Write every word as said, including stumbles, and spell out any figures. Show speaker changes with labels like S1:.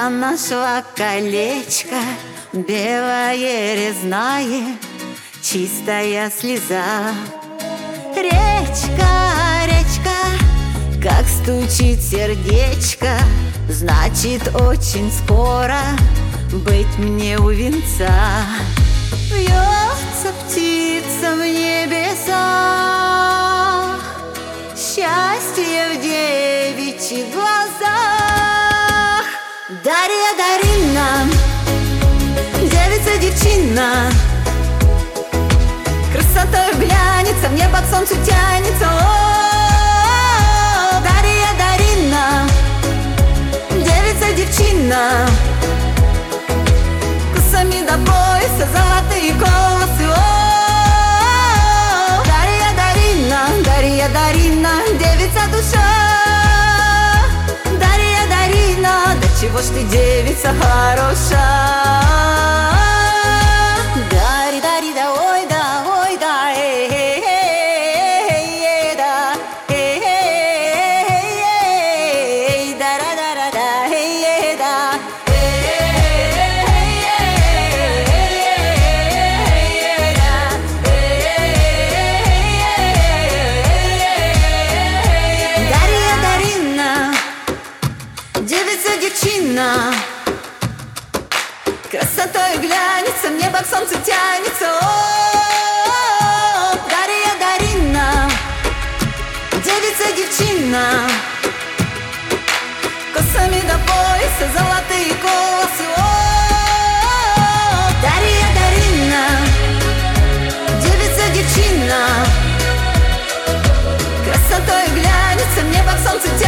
S1: Я нашла колечко белое, резное, чистая слеза. Речка, речка, как стучит сердечко, значит, очень скоро быть мне у венца. Вьется птица в небесах, счастье в девичьих глазах. Дарья Дарина, девица-девчина, красотой глянется, в небо к солнцу тянется. О, Дарья Дарина, девица-девчина, косами до пояса, золотые колосы. О, Дарья Дарина, Дарья Дарина, девица-душа. Дарья Дарина, да чего ж ты девица хороша. Дари, дари, да, ой, да, ой, да, эй, эй, эй, эй, да, эй, эй, эй, да, да, да, да, да, эй, эй, да, эй, эй, эй, да, эй. Дарья Дарина, девица-девчина, красотой глянется, в небо к солнцу тянется. О, Дарья Дарина, девица-девчина, косами до пояса, золотые колосы. О, Дарья Дарина, девица-девчина, красотой глянется, в небо к солнцу тянется.